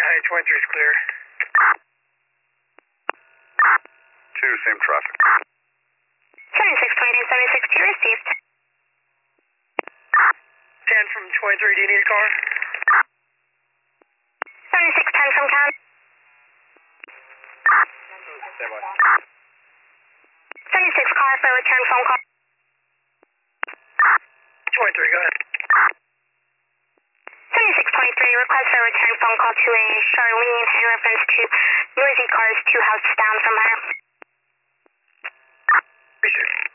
Hi, 23 is clear. 2, same traffic. 7622, 76 2 received. 10 from 23, do you need a car? 7610 from Cam. Stand by. 76 car for return phone call. 23, go ahead. 7623, request for return phone call to a Charlene in reference to noisy cars 2 houses down from her. Appreciate it.